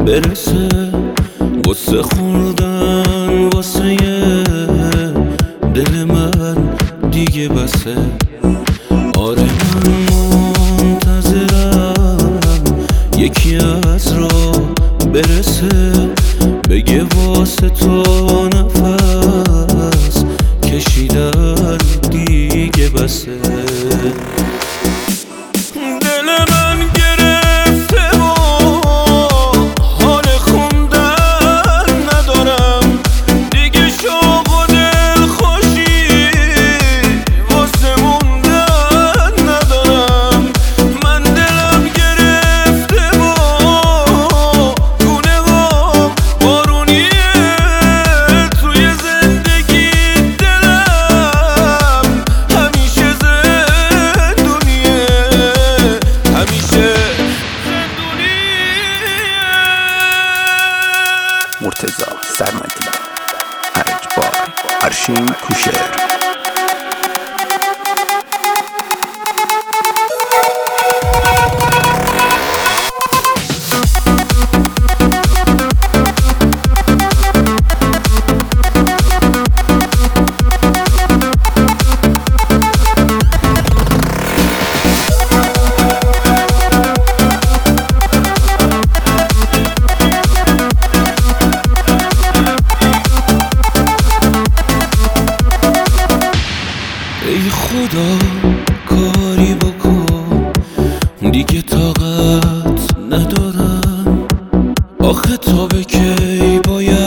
برسه، غصه خوردن واسه دل من دیگه بسه. آره من منتظرم یکی از راه برسه، بگه واسه تو نفس کشیدن دیگه بسه. دل من گرفته و حال خوندن ندارم دیگه، شوق و دلخوشی واسه موندن ندارم. من دلم گرفته و گونه و بارونیه توی زندگی، دلم همیشه زندونیه، همیشه زندونیه. مرتضی سرمدی، ارج بار ارشین کوشر. ای خدا کاری بکن دیگه طاقت ندارم، آخه تا به کی باید